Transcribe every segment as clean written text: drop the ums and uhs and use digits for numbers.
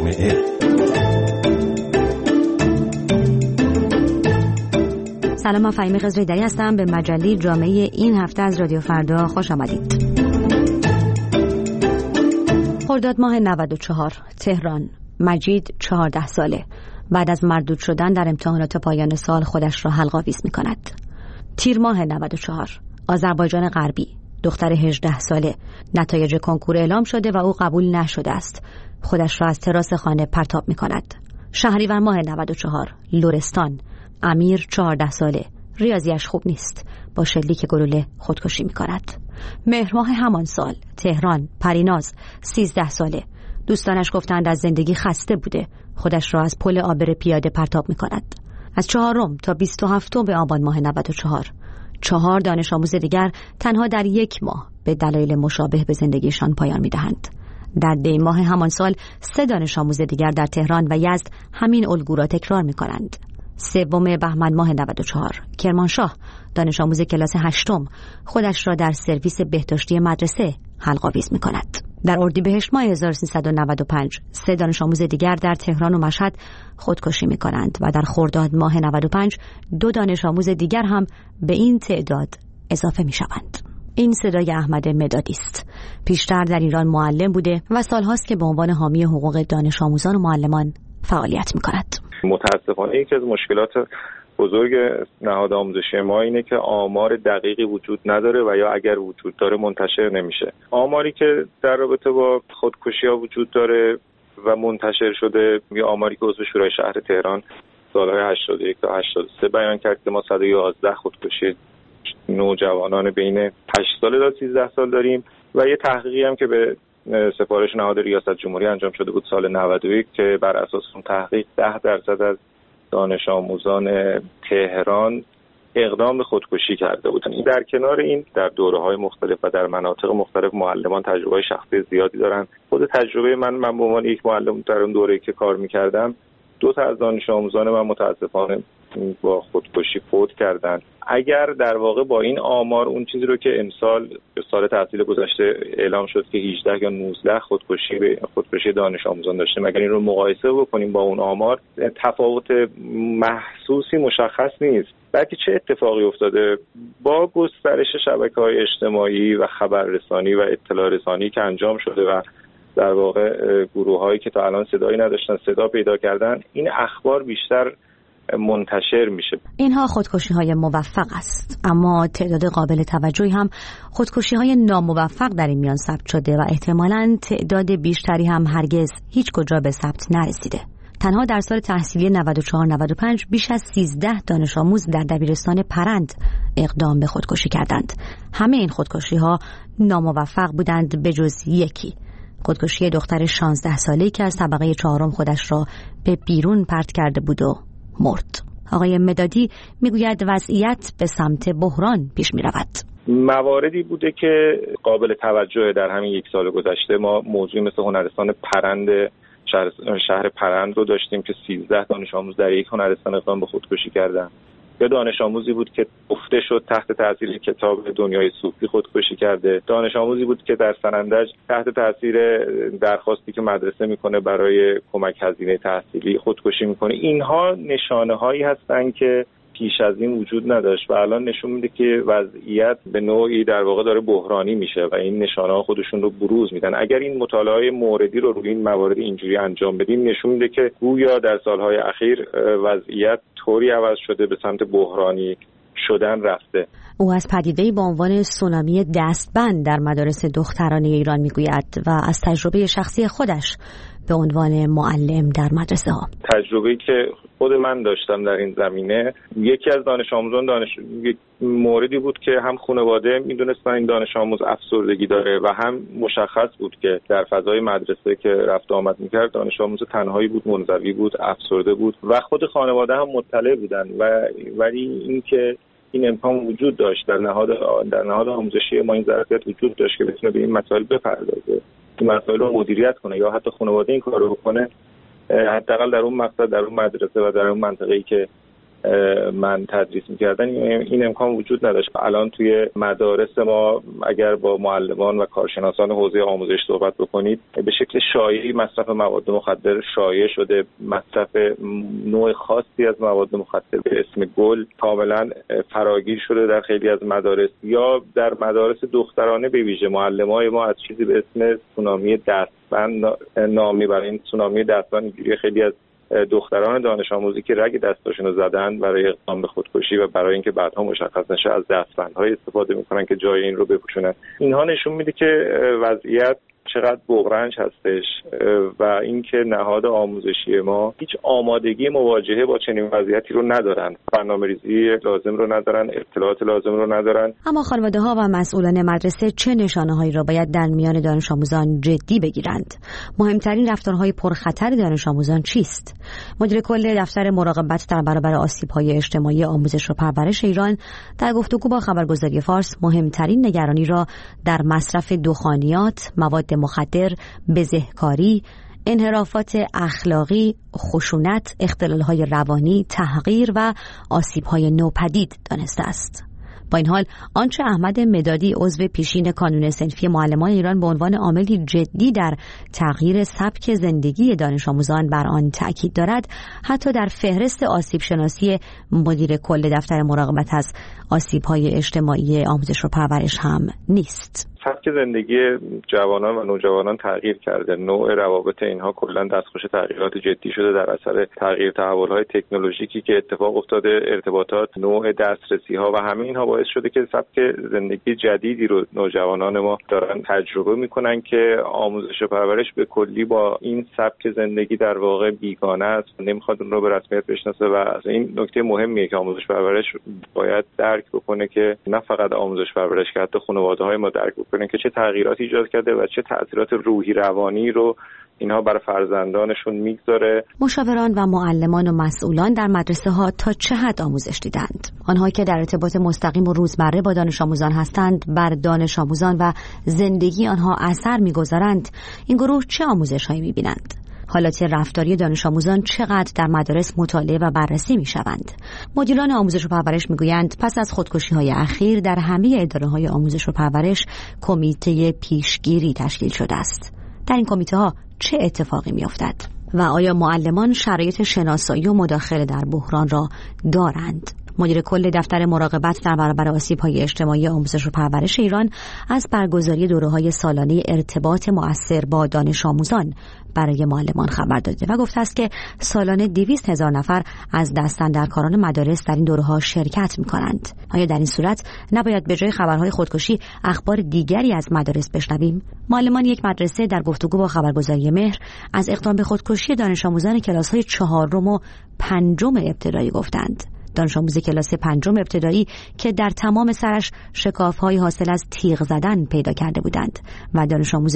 جامعه. سلام، من فهیمه خضری‌دری هستم. به مجله جامعه این هفته از رادیو فردا خوش آمدید. خرداد ماه 94، تهران. مجید 14 ساله. بعد از مردود شدن در امتحانات پایان سال خودش را حلق‌آویز می‌کند. تیر ماه 94، آذربایجان غربی. دختر 18 ساله. نتایج کنکور اعلام شده و او قبول نشده است. خودش را از تراس خانه پرتاب می‌کند. شهریور ماه 94، لرستان. امیر 14 ساله. ریاضیش خوب نیست. با شلیک گلوله خودکشی می‌کند. مهر ماه همان سال، تهران. پریناز 13 ساله. دوستانش گفتند از زندگی خسته بوده. خودش را از پل عابر پیاده پرتاب می‌کند. از 4 تا 27 آبان ماه 94، 4 دانش آموز دیگر تنها در یک ماه به دلایل مشابه به زندگیشان پایان می‌دهند. در دی ماه همان سال 3 دانش آموز دیگر در تهران و یزد همین الگو را تکرار می‌کنند. 3 بهمن ماه 94، کرمانشاه. دانش آموز کلاس 8 خودش را در سرویس بهداشتی مدرسه حلق‌آویز می‌کند. در اردیبهشت ماه 1395، 3 دانش آموز دیگر در تهران و مشهد خودکشی می‌کنند و در خرداد ماه 95 2 دانش آموز دیگر هم به این تعداد اضافه می‌شوند. این صدای احمد مدادی است. پیشتر در ایران معلم بوده و سال‌هاست که به عنوان حامی حقوق دانش آموزان و معلمان فعالیت می‌کند. متاسفانه یکی از مشکلات بزرگ نهاد آموزشی ما اینه که آمار دقیقی وجود نداره و یا اگر وجود داره منتشر نمیشه. آماری که در رابطه با خودکشی‌ها وجود داره و منتشر شده، یه آماری که عضو شورای شهر تهران سالهای 81 تا 83 بیان کرد که ما 111 خودکشی نوجوانان بین 8 ساله تا 13 سال داریم و یه تحقیقی هم که به سفارش نهاد ریاست جمهوری انجام شده بود سال 91 که بر اساس اون تحقیق 10% از دانش آموزان تهران اقدام به خودکشی کرده بودن. در کنار این در دوره‌های مختلف و در مناطق مختلف معلمان تجربه شخصی زیادی دارن. خود تجربه من به عنوان یک معلم در اون دوره‌ای که کار می‌کردم 2 تا از دانش آموزان من متاسفانه با خودکشی فوت کردن. اگر در واقع با این آمار اون چیزی رو که امسال سال تحصیل گذشته اعلام شد که 18 یا 19 خودکشی دانش آموزان داشتیم، اگر این رو مقایسه بکنیم با اون آمار، تفاوت محسوسی مشخص نیست. بلکه چه اتفاقی افتاده با گسترش شبکه‌های اجتماعی و خبررسانی و اطلاع رسانی که انجام شده و در واقع گروه‌هایی که تا الان صدایی نداشتن صدا پیدا کردن، این اخبار بیشتر منتشر میشه. اینها خودکشی‌های موفق است، اما تعداد قابل توجهی هم خودکشی‌های ناموفق در این میان ثبت شده و احتمالاً تعداد بیشتری هم هرگز هیچ کجا به ثبت نرسیده. تنها در سال تحصیلی 94-95 بیش از 13 دانش آموز در دبیرستان پرند اقدام به خودکشی کردند. همه این خودکشی‌ها ناموفق بودند به جز یکی، خودکشی دختر 16 ساله‌ای که از طبقه 4 خودش را به بیرون پرت کرده بود و مرد. آقای مدادی میگوید وضعیت به سمت بحران پیش می‌رود. مواردی بوده که قابل توجه در همین 1 سال گذشته. ما موضوعی مثل هنرستان پرند شهر پرند رو داشتیم که 13 دانش آموز در یک هنرستان اقدام به خودکشی کردن. یا دانش آموزی بود که گفته شد تحت تاثیر کتاب دنیای صوفی خودکشی کرده. دانش آموزی بود که در سنندج تحت تاثیر درخواستی که مدرسه میکنه برای کمک هزینه تحصیلی خودکشی میکنه. اینها نشانه هایی هستن که پیش از این وجود نداشت و الان نشون میده که وضعیت به نوعی در واقع داره بحرانی میشه و این نشانه ها خودشون رو بروز میدن. اگر این مطالعه موردی رو روی این موارد اینجوری انجام بدیم، نشون میده که گویا در سالهای اخیر وضعیت طوری عوض شده به سمت بحرانی شدن رفته. او از پدیده‌ای با عنوان سونامی دستبند در مدارس دخترانه ایران میگوید و از تجربه شخصی خودش به عنوان معلم در مدرسه ها. تجربه‌ای که خود من داشتم در این زمینه، یکی از دانش آموزان موردی بود که هم خانواده میدونستن این دانش آموز افسردگی داره و هم مشخص بود که در فضای مدرسه که رفت آمد میکرد دانش آموز تنهایی بود، منزوی بود، افسرده بود و خود خانواده هم مطلع بودن ولی اینکه این امکان وجود داشت در نهاد آموزشی ما، این ظرفیت وجود داشت که بتونه به این مسائل بپردازه، این مسائل رو مدیریت کنه یا حتی خانواده این کارو بکنه، حداقل در اون مقصد در اون مدرسه و در اون منطقه‌ای که من تدریس می‌کردن این امکان وجود نداشت. الان توی مدارس ما اگر با معلمان و کارشناسان حوزه آموزش صحبت بکنید، به شکل شایعی مصرف مواد مخدر شایع شده. مصرف نوع خاصی از مواد مخدر به اسم گل کاملا فراگیر شده در خیلی از مدارس، یا در مدارس دخترانه به ویژه معلمای ما از چیزی به اسم سونامی دستبند نام میبرن. این سونامی دستبند اینجوری خیلی از دختران دانش آموزی که رگ دستاشون رو زدن برای اقدام به خودکشی و برای اینکه بعدها مشخص نشه از دستبندهای استفاده میکنن که جای این رو بپوشونن. اینها نشون میده که وضعیت چقدر بغرنج هستش و اینکه نهاد آموزشی ما هیچ آمادگی مواجهه با چنین وضعیتی رو ندارن، برنامه‌ریزی لازم رو ندارن، اطلاعات لازم رو ندارن. اما خانواده‌ها و مسئولان مدرسه چه نشانه‌هایی را باید در میان دانش آموزان جدی بگیرند؟ مهمترین رفتارهای پرخطر دانش آموزان چیست؟ مدیر کل دفتر مراقبت در برابر آسیب‌های اجتماعی آموزش و پرورش ایران در گفتگو با خبرگزاری فارس مهمترین نگرانی را در مصرف دخانیات، مواد مخدر، بزهکاری، انحرافات اخلاقی، خشونت، اختلال‌های روانی، تحقیر و آسیب‌های نوپدید دانسته است. با این حال آنچه احمد مدادی عضو پیشین کانون صنفی معلمان ایران به عنوان عاملی جدی در تغییر سبک زندگی دانش آموزان بر آن تأکید دارد، حتی در فهرست آسیب شناسی مدیر کل دفتر مراقبت از آسیب‌های اجتماعی آموزش و پرورش هم نیست. سبک زندگی جوانان و نوجوانان تغییر کرده. نوع روابط اینها کلا دستخوش تغییرات جدی شده در اثر تغییر تحول‌های تکنولوژیکی که اتفاق افتاده. ارتباطات، نوع دسترسی‌ها و همه اینها باعث شده که سبک زندگی جدیدی رو نوجوانان ما دارن تجربه می‌کنن که آموزش و پرورش به کلی با این سبک زندگی در واقع بیگانه است، نمی‌خواد اون رو به رسمیت بشناسه. و این نکته مهمیه که آموزش پرورش باید درک بکنه که نه فقط آموزش پرورش که حتی خانواده‌های ما درک بکنن که چه تغییراتی ایجاد کرده و چه تأثیرات روحی روانی رو اینها بر فرزندانشون میگذاره. مشاوران و معلمان و مسئولان در مدرسه ها تا چه حد آموزش دیدند؟ آنها که در ارتباط مستقیم و روزمره با دانش آموزان هستند بر دانش آموزان و زندگی آنها اثر میگذارند. این گروه چه آموزش‌هایی میبینند؟ حالات رفتاری دانش آموزان چقدر در مدارس مطالعه و بررسی میشوند؟ مدیران آموزش و پرورش میگویند پس از خودکشی‌های اخیر در همه اداره‌های آموزش و پرورش کمیته پیشگیری تشکیل شده است. در این کمیته‌ها چه اتفاقی میافتد؟ و آیا معلمان شرایط شناسایی و مداخله در بحران را دارند؟ مدیر کل دفتر مراقبت در برابر آسیب‌های اجتماعی آموزش و پرورش ایران از برگزاری دوره‌های سالانه ارتباط مؤثر با دانش آموزان برای معلمان خبر داده و گفته است که سالانه 200,000 نفر از دستاندرکاران مدارس در این دوره‌ها شرکت می‌کنند. آیا در این صورت نباید به جای خبرهای خودکشی اخبار دیگری از مدارس بشنویم؟ معلمان یک مدرسه در گفتگو با خبرگزاری مهر از اقدام به خودکشی دانش آموزان کلاس‌های 4 و 5 ابتدایی گفتند. دانش آموز کلاس 5 ابتدایی که در تمام سرش شکاف‌های حاصل از تیغ زدن پیدا کرده بودند و دانش آموز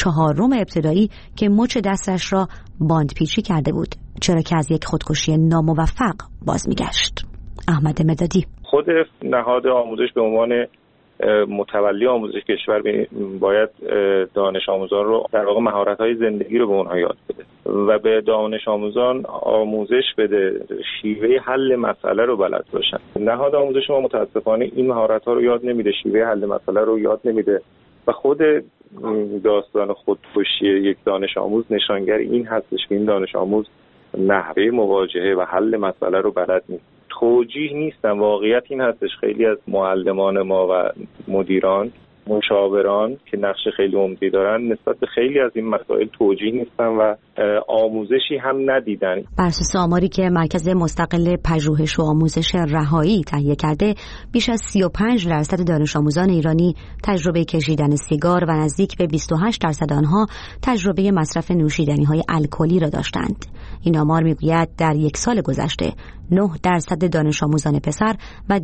4 ابتدایی که مچ دستش را باندپیچی کرده بود، چرا که از یک خودکشی ناموفق باز میگشت. احمد مدادی: خود نهاد آموزش به عنوان متولی آموزش کشور باید دانش آموزان رو در واقع مهارت‌های زندگی رو به اونها یاد بده و به دانش آموزان آموزش بده، شیوه حل مسئله رو بلد باشن. نهاد آموزش ما متاسفانه این مهارت‌ها رو یاد نمیده، شیوه حل مسئله رو یاد نمیده و خود داستان خودکشی یک دانش آموز نشانگر این هستش که این دانش آموز نحوه مواجهه و حل مسئله رو بلد نیست. توجیه نیستن. واقعیت این هستش خیلی از معلمان ما و مدیران، مشاوران که نقش خیلی عمده‌ای دارن نسبت به خیلی از این مسائل توجیه نیستن و آموزشی هم ندیدن. بر اساس آماری که مرکز مستقل پژوهش و آموزش رهایی تهیه کرده، بیش از 35% دانش آموزان ایرانی تجربه کشیدن سیگار و نزدیک به 28% آنها تجربه مصرف نوشیدنی‌های الکلی را داشتند. این آمار میگوید در یک سال گذشته 9% دانش آموزان پسر و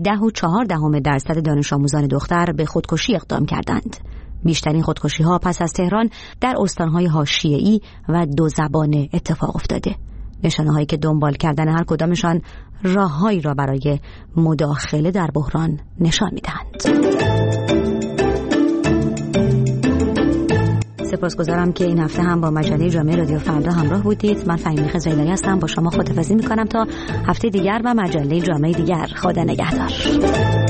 10.4% دانش آموزان دختر به خودکشی اقدام کردند. بیشترین خودکشی‌ها پس از تهران در استان‌های حاشیه‌ای و دو زبانه اتفاق افتاده. نشانه‌هایی که دنبال کردن هر کدامشان راه‌هایی را برای مداخله در بحران نشان می‌دهند. سپاسگزارم که این هفته هم با مجله جامعه رادیو فردا همراه بودید. من فهیمه خزیلایی هستم، با شما خداحافظی میکنم تا هفته دیگر و مجله جامعه دیگر. خدا نگهدار.